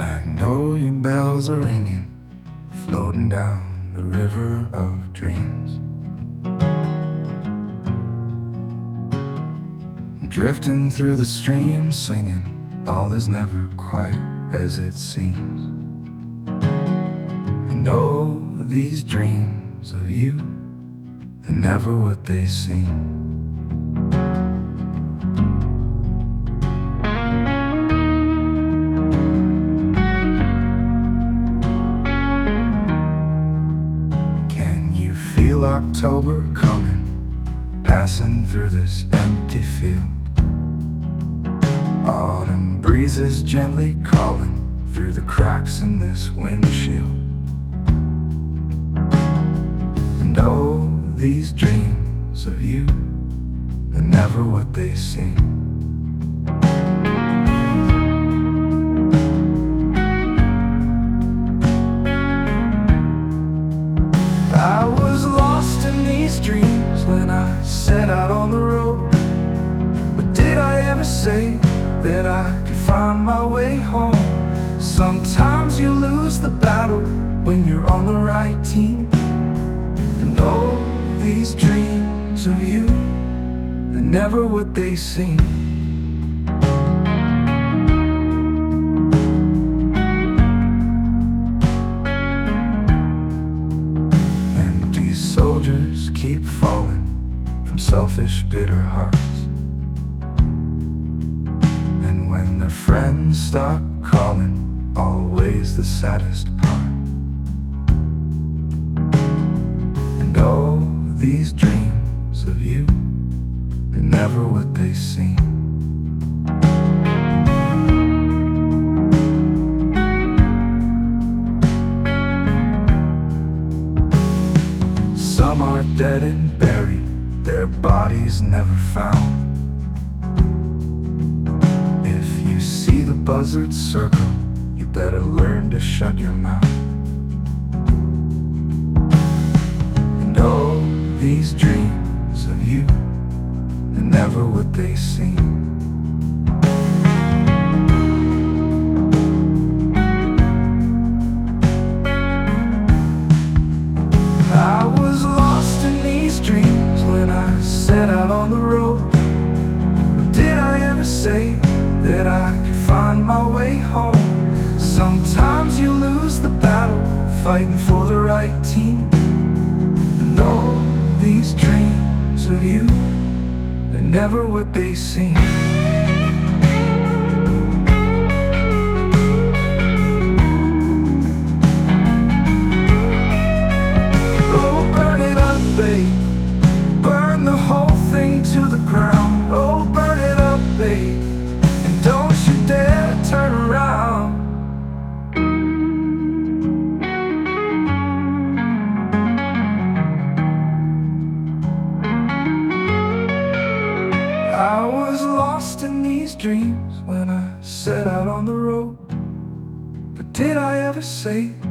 Magnolia bells are ringing, floating down the river of dreams. Drifting through the stream, singing, all is never quite as it seems. And oh, these dreams of you, they're never what they seem. Feel October coming, passing through this empty field. Autumn breezes gently calling through the cracks in this windshield. And oh, these dreams of you, they're never what they seem. I was lost in these dreams when I set out on the road. But did I ever say that I could find my way home? Sometimes you lose the battle when you're on the right team. And oh, these dreams of you, they're never what they seem. Soldiers keep falling from selfish, bitter hearts. And when their friends stop calling, always the saddest part. And oh, these dreams of you, they're never what they seem. Some are dead and buried, their bodies never found. If you see the buzzards circle, you better learn to shut your mouth. And oh, these dreams of you, they're never what they seem. I was lost in these dreams when I set out on the road. But did I ever say that I could find my way home? Sometimes you lose the battle fighting for the right team. And all these dreams of you, they're never what they seem. Burn the whole thing to the ground. Oh, burn it up, babe, and don't you dare turn around. I was lost in these dreams when I set out on the road. But did I ever say